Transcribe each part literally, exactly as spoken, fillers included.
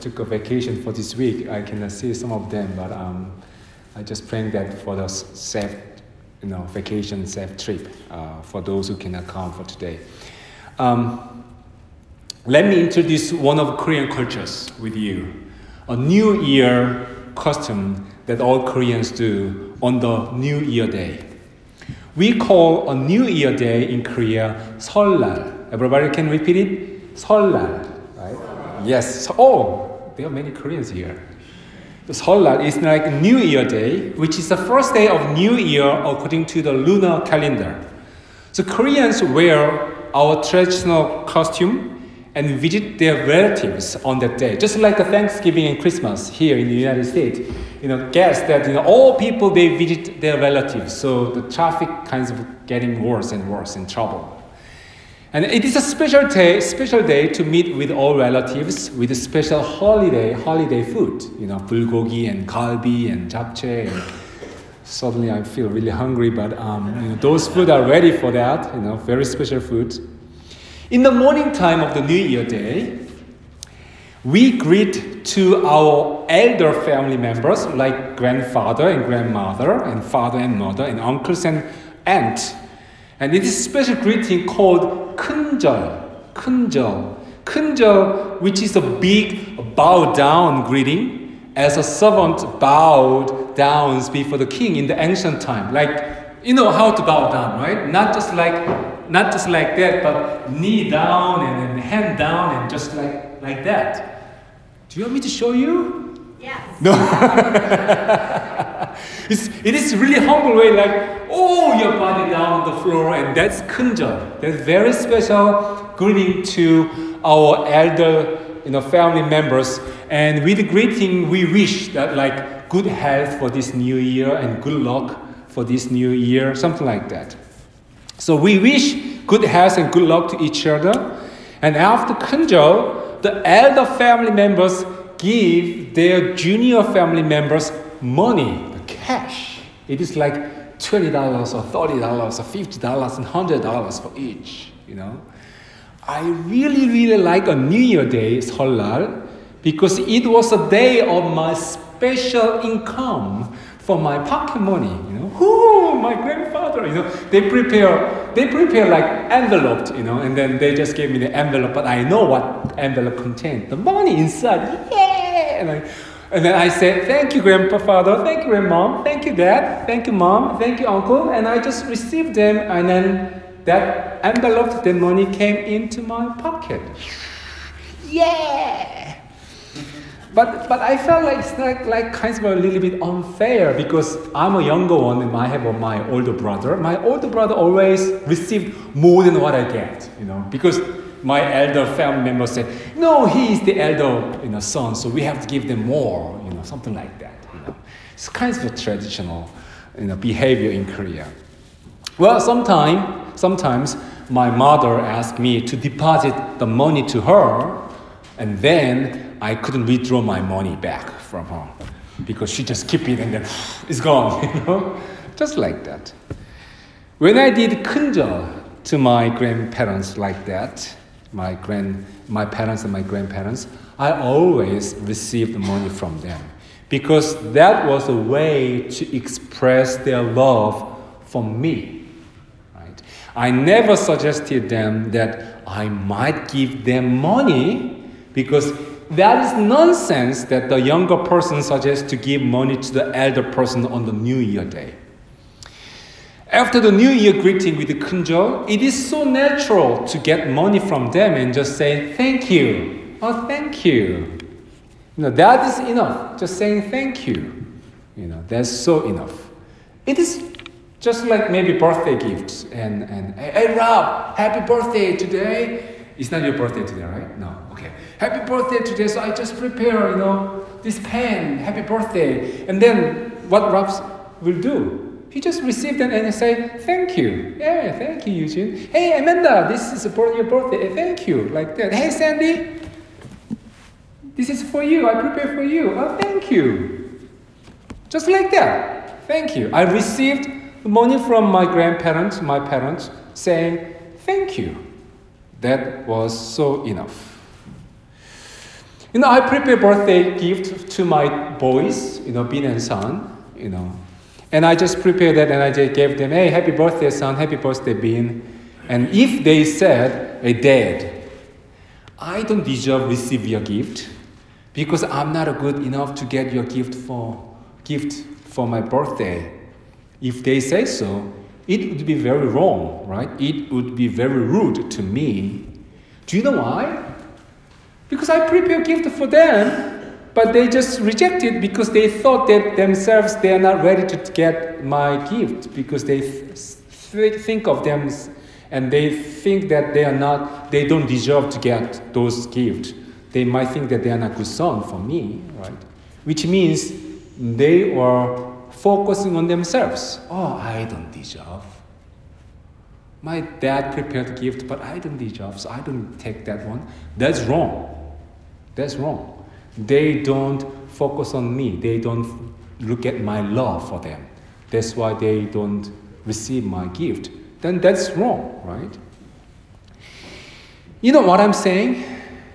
took a vacation for this week. I cannot see some of them, but um, I just praying that for the safe, you know, vacation, safe trip uh, for those who cannot come for today. Um, let me introduce one of Korean cultures with you. A New Year custom that all Koreans do on the New Year Day. We call a New Year Day in Korea 설날. Everybody can repeat it? 설날, right? Yes. Oh, there are many Koreans here. The 설날 is like New Year Day, which is the first day of New Year according to the lunar calendar. So Koreans wear our traditional costume and visit their relatives on that day, just like a Thanksgiving and Christmas here in the United States. You know, guess that you know all people they visit their relatives, so the traffic kinds of getting worse and worse in trouble. And it is a special day, special day to meet with all relatives with a special holiday, holiday food. You know, bulgogi and galbi and japchae. And suddenly I feel really hungry, but um, you know, those food are ready for that. You know, very special food. In the morning time of the New Year Day, we greet to our elder family members like grandfather and grandmother and father and mother and uncles and aunt. And it is a special greeting called 큰절, 큰절. 큰절, which is a big bow down greeting as a servant bowed down before the king in the ancient time. Like, you know how to bow down, right? Not just like Not just like that, but knee down and then hand down and just like, like that. Do you want me to show you? Yes. No. it's, it is really humble way, like, oh, your body down on the floor, and that's 큰절. That's very special greeting to our elder, you know, family members. And with the greeting, we wish that like good health for this new year and good luck for this new year, something like that. So we wish good health and good luck to each other. And after 큰절, the elder family members give their junior family members money, cash. It is like twenty dollars or thirty dollars or fifty dollars and one hundred dollars for each, you know. I really, really like a New Year Day, 설날, because it was a day of my special income for my pocket money, you know. Ooh, my grandfather, you know, they prepare, they prepare like envelopes, you know, and then they just gave me the envelope, but I know what envelope contained, the money inside, yeah! And, I, and then I said, thank you, grandfather, thank you, grandmom, thank you, dad, thank you, mom, thank you, uncle, and I just received them, and then that envelope, the money came into my pocket. Yeah! But but I felt like it's like, like kind of a little bit unfair because I'm a younger one and I have a, my older brother. My older brother always received more than what I get, you know, because my elder family members said, no, he is the elder, you know, son, so we have to give them more, you know, something like that. You know, it's kind of a traditional, you know, behavior in Korea. Well, sometime, sometimes my mother asked me to deposit the money to her, and then I couldn't withdraw my money back from her because she just keep it and then it's gone, you know, just like that. When I did 큰절 to my grandparents like that, my grand, my parents and my grandparents, I always received money from them because that was a way to express their love for me. Right? I never suggested them that I might give them money because that is nonsense that the younger person suggests to give money to the elder person on the New Year Day. After the New Year greeting with the 큰절, it is so natural to get money from them and just say, thank you. Oh, thank you. You know, that is enough. Just saying thank you. You know, that's so enough. It is just like maybe birthday gifts. And, and hey, Rob, happy birthday today. It's not your birthday today, right? No. Okay. Happy birthday today. So I just prepare, you know, this pen. Happy birthday. And then what Rob will do? He just received it and say, thank you. Yeah, thank you, Eugene. Hey, Amanda, this is for your birthday. Thank you. Like that. Hey, Sandy, this is for you. I prepared for you. Oh, thank you. Just like that. Thank you. I received money from my grandparents, my parents, saying, thank you. That was so enough. You know, I prepare birthday gift to my boys, you know, Bin and Son, you know. And I just prepared that and I just gave them, hey, happy birthday, son, happy birthday, Bin. And if they said, hey, Dad, I don't deserve to receive your gift because I'm not good enough to get your gift for gift for my birthday. If they say so, it would be very wrong, right? It would be very rude to me. Do you know why? Because I prepared a gift for them, but they just reject it because they thought that themselves they are not ready to get my gift because they th- think of them and they think that they are not, they don't deserve to get those gifts. They might think that they are not good son for me, right? Which means they are focusing on themselves. Oh, I don't deserve. My dad prepared a gift, but I don't deserve, so I don't take that one. That's wrong. That's wrong. They don't focus on me. They don't look at my love for them. That's why they don't receive my gift. Then that's wrong, right? You know what I'm saying?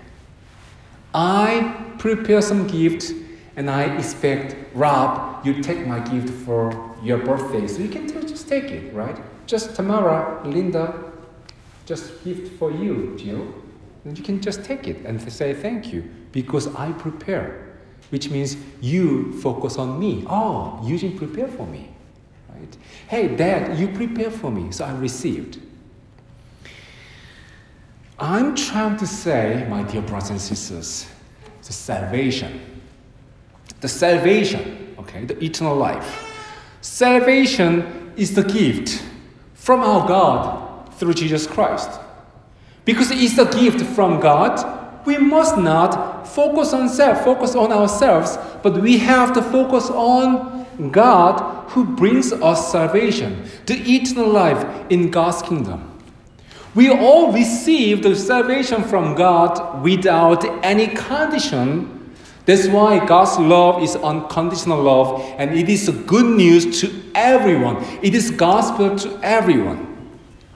I prepare some gift and I expect, Rob, you take my gift for your birthday. So you can t- just take it, right? Just Tamara, Linda, just gift for you, Jill. And you can just take it and say thank you because I prepare, which means you focus on me. Oh, Eugene prepared for me, right? Hey, Dad, you prepared for me, so I received. I'm trying to say, my dear brothers and sisters, the salvation, the salvation, okay, the eternal life. Salvation is the gift from our God through Jesus Christ. Because it's a gift from God, we must not focus on self, focus on ourselves, but we have to focus on God who brings us salvation, the eternal life in God's kingdom. We all receive the salvation from God without any condition. That's why God's love is unconditional love, and it is good news to everyone. It is gospel to everyone.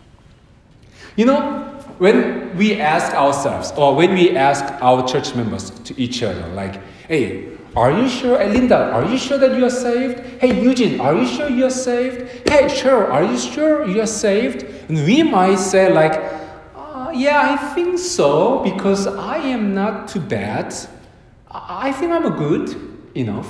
You know, when we ask ourselves, or when we ask our church members to each other, like, hey, are you sure, hey, Linda, are you sure that you are saved? Hey, Eugene, are you sure you are saved? Hey, sure, are you sure you are saved? And we might say like, uh, yeah, I think so, because I am not too bad. I think I'm good enough.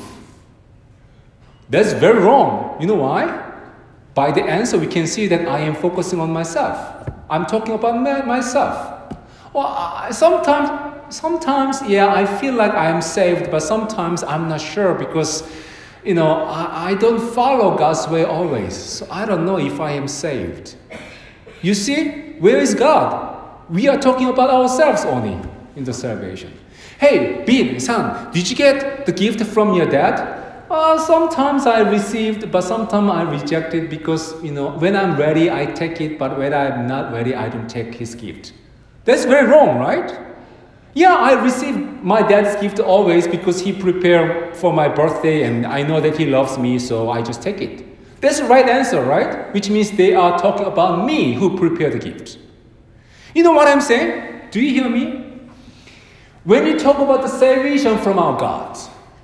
That's very wrong. You know why? By the answer, we can see that I am focusing on myself. I'm talking about myself. Well, I, sometimes, sometimes, yeah, I feel like I am saved, but sometimes I'm not sure because, you know, I, I don't follow God's way always. So I don't know if I am saved. You see, where is God? We are talking about ourselves only in the salvation. Hey, Bin, son, did you get the gift from your dad? Uh, sometimes I received, but sometimes I rejected because, you know, when I'm ready, I take it, but when I'm not ready, I don't take his gift. That's very wrong, right? Yeah, I receive my dad's gift always because he prepared for my birthday and I know that he loves me, so I just take it. That's the right answer, right? Which means they are talking about me who prepared the gift. You know what I'm saying? Do you hear me? When we talk about the salvation from our God,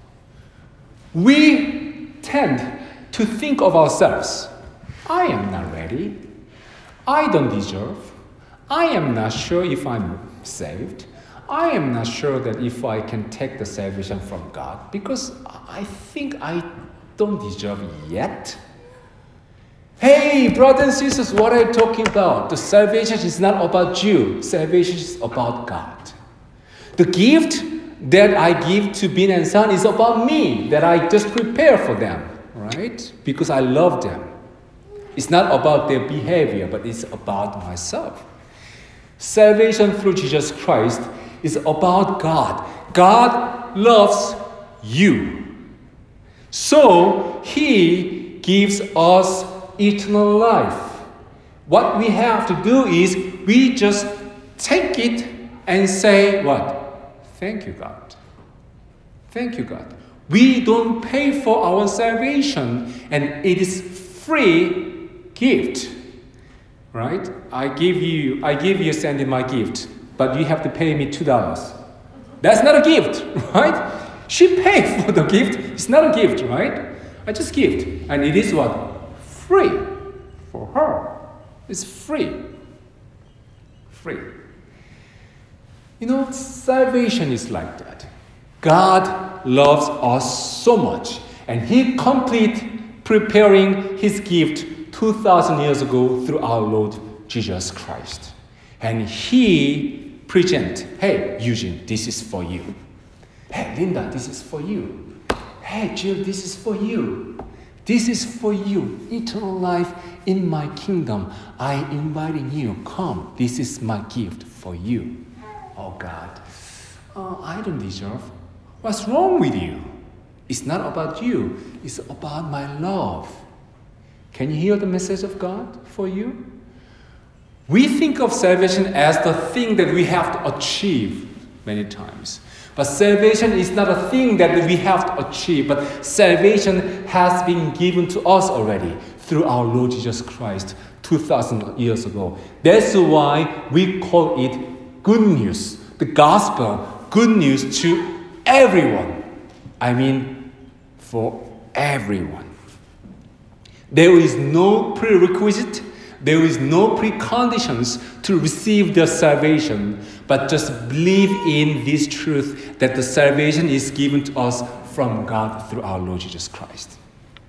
we tend to think of ourselves. I am not ready. I don't deserve. I am not sure if I'm saved. I am not sure that if I can take the salvation from God because I think I don't deserve it yet. Hey, brothers and sisters, what are you talking about? The salvation is not about you. Salvation is about God. The gift that I give to Bin and Son is about me, that I just prepare for them, right? Because I love them. It's not about their behavior, but it's about myself. Salvation through Jesus Christ is about God. God loves you. So He gives us eternal life. What we have to do is we just take it and say what? Thank you, God. Thank you, God. We don't pay for our salvation, and it is free gift. Right? I give you, I give you Sandy my gift, but you have to pay me two dollars. That's not a gift, right? She paid for the gift. It's not a gift, right? I just gift. And it is what? Free for her. It's free. Free. You know, salvation is like that. God loves us so much. And He complete preparing His gift two thousand years ago through our Lord Jesus Christ. And He present, hey, Eugene, this is for you. Hey, Linda, this is for you. Hey, Jill, this is for you. This is for you. Eternal life in my kingdom. I inviting you. Come. This is my gift for you. Oh, God. Oh, I don't deserve. What's wrong with you? It's not about you. It's about my love. Can you hear the message of God for you? We think of salvation as the thing that we have to achieve many times. But salvation is not a thing that we have to achieve, but salvation has been given to us already through our Lord Jesus Christ two thousand years ago. That's why we call it good news, the gospel, good news to everyone. I mean, for everyone. There is no prerequisite, there is no preconditions to receive the salvation, but just believe in this truth that the salvation is given to us from God through our Lord Jesus Christ.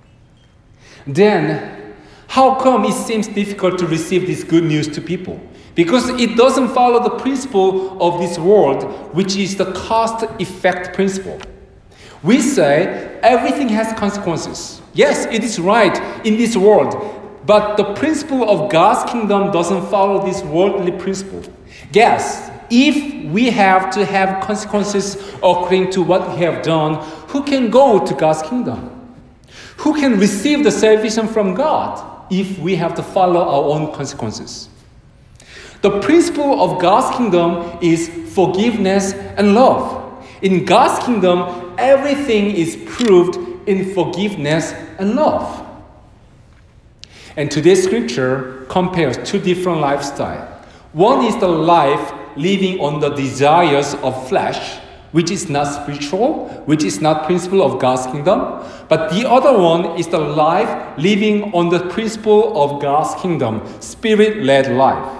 Then, how come it seems difficult to receive this good news to people? Because it doesn't follow the principle of this world, which is the cause-effect principle. We say everything has consequences. Yes, it is right in this world. But the principle of God's kingdom doesn't follow this worldly principle. Yes, if we have to have consequences according to what we have done, who can go to God's kingdom? Who can receive the salvation from God if we have to follow our own consequences? The principle of God's kingdom is forgiveness and love. In God's kingdom, everything is proved in forgiveness and love. And today's scripture compares two different lifestyles. One is the life living on the desires of flesh, which is not spiritual, which is not principle of God's kingdom. But the other one is the life living on the principle of God's kingdom, spirit-led life.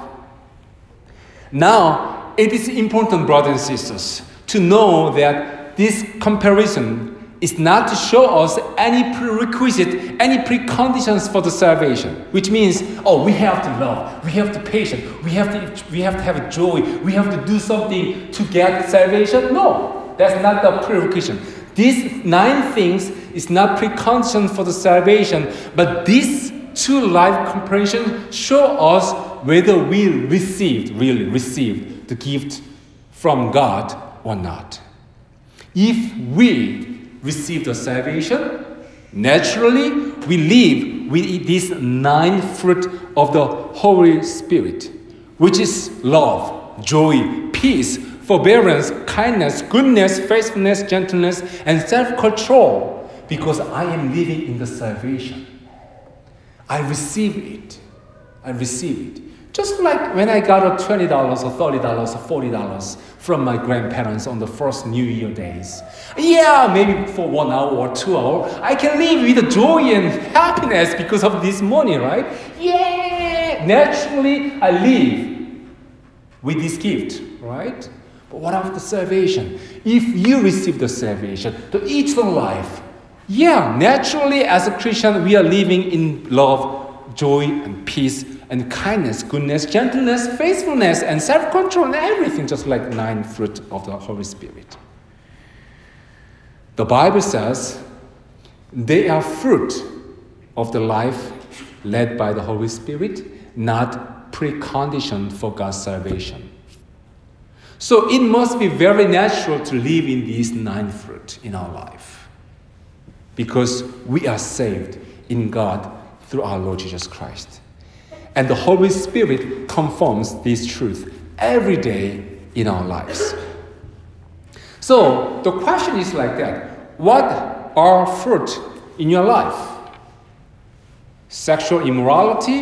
Now, it is important, brothers and sisters, to know that this comparison is not to show us any prerequisite, any preconditions for the salvation, which means, oh, we have to love, we have to be patient, we have to, we have to have joy, we have to do something to get salvation. No, that's not the prerequisite. These nine things is not precondition for the salvation, but these two life comparisons show us whether we received, really received the gift from God or not. If we receive the salvation, naturally we live with this nine fruit of the Holy Spirit, which is love, joy, peace, forbearance, kindness, goodness, faithfulness, gentleness, and self-control, because I am living in the salvation. I receive it. I receive it. Just like when I got a twenty dollars or thirty dollars or forty dollars from my grandparents on the first New Year days. Yeah, maybe for one hour or two hours, I can live with joy and happiness because of this money, right? Yeah! Naturally, I live with this gift, right? But what about the salvation? If you receive the salvation, the eternal life, yeah, naturally as a Christian, we are living in love, joy, and peace, and kindness, goodness, gentleness, faithfulness, and self-control, and everything, just like nine fruit of the Holy Spirit. The Bible says they are fruit of the life led by the Holy Spirit, not preconditioned for God's salvation. So it must be very natural to live in these nine fruit in our life, because we are saved in God through our Lord Jesus Christ. And the Holy Spirit confirms this truth every day in our lives. So the question is like that. What are fruit in your life? Sexual immorality,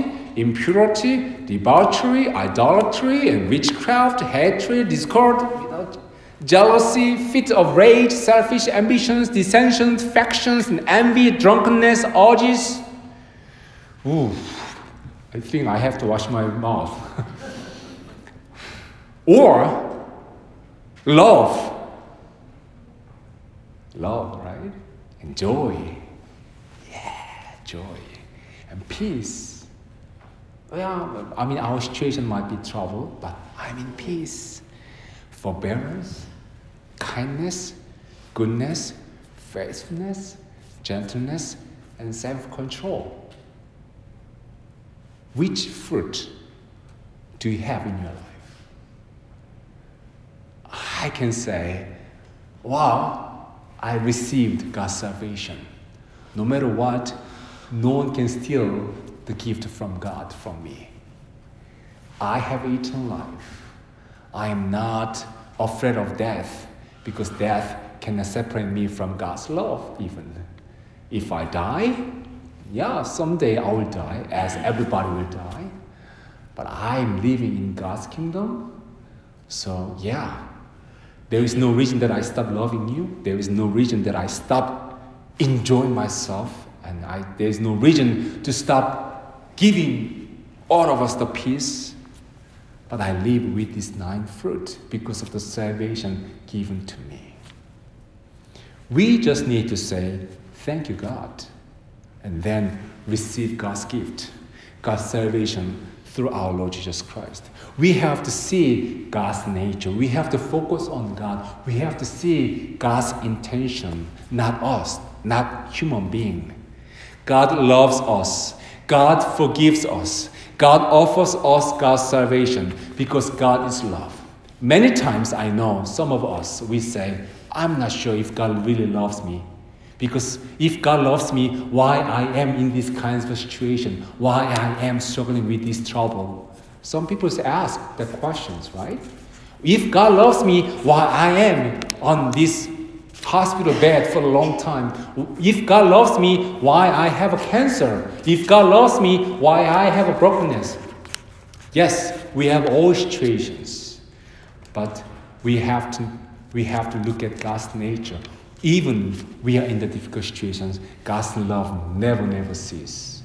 impurity, debauchery, idolatry, and witchcraft, hatred, discord. jealousy, fit of rage, selfish ambitions, dissensions, factions, and envy, drunkenness, orgies. Ooh, I think I have to wash my mouth. Or love. Love, right? And joy. Yeah, joy. And peace. Well, I mean, our situation might be trouble, but I'm in peace. Forbearance, kindness, goodness, faithfulness, gentleness, and self-control. Which fruit do you have in your life? I can say, wow, I received God's salvation. No matter what, no one can steal the gift from God from me. I have eternal life. I am not afraid of death because death cannot separate me from God's love even. If I die, yeah, someday I will die as everybody will die. But I am living in God's kingdom. So yeah, there is no reason that I stop loving you. There is no reason that I stop enjoying myself. And I, there is no reason to stop giving all of us the peace. But I live with this nine fruit because of the salvation given to me. We just need to say, thank you, God. And then receive God's gift, God's salvation through our Lord Jesus Christ. We have to see God's nature. We have to focus on God. We have to see God's intention, not us, not human being. God loves us. God forgives us. God offers us God's salvation because God is love. Many times I know some of us, we say, I'm not sure if God really loves me. Because if God loves me, why I am in this kind of situation, why I am struggling with this trouble. Some people ask the questions, right? If God loves me, why I am on this hospital bed for a long time. If God loves me, why I have a cancer. If God loves me, why I have a brokenness. Yes, we have all situations, but we have to we have to look at God's nature. Even we are in the difficult situations, God's love never, never ceases.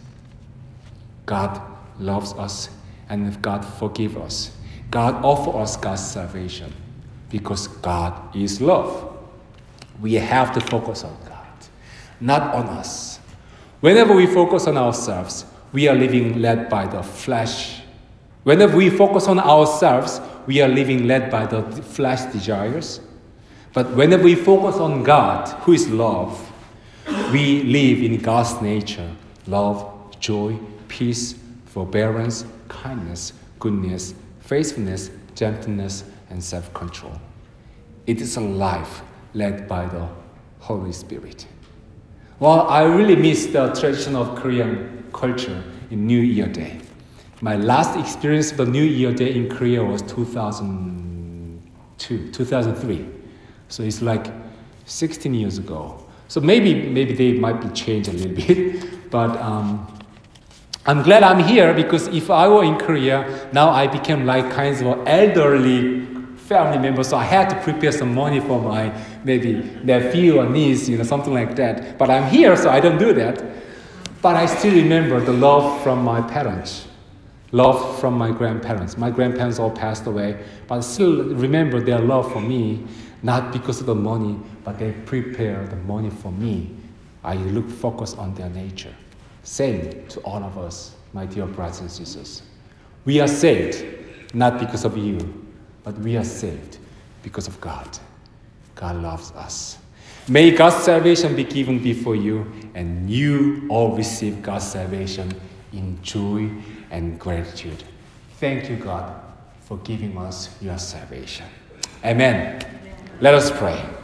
God loves us, and God forgives us. God offers us God's salvation because God is love. We have to focus on God, not on us. Whenever we focus on ourselves, we are living led by the flesh. Whenever we focus on ourselves, we are living led by the flesh desires. But whenever we focus on God, who is love, we live in God's nature: love, joy, peace, forbearance, kindness, goodness, faithfulness, gentleness, and self-control. It is a life led by the Holy Spirit. Well, I really miss the tradition of Korean culture in New Year Day. My last experience of the New Year Day in Korea was two thousand two, two thousand three. So it's like sixteen years ago. So maybe maybe they might be changed a little bit, but um, I'm glad I'm here because if I were in Korea, now I became like kind of an elderly family member, so I had to prepare some money for my maybe nephew or niece, you know, something like that. But I'm here, so I don't do that. But I still remember the love from my parents, love from my grandparents. My grandparents all passed away, but I still remember their love for me, not because of the money, but they prepare the money for me. I look focused on their nature. Same to all of us, my dear brothers and sisters. We are saved, not because of you, but we are saved because of God. God loves us. May God's salvation be given before you, and you all receive God's salvation in joy and gratitude. Thank you, God, for giving us your salvation. Amen. Let us pray.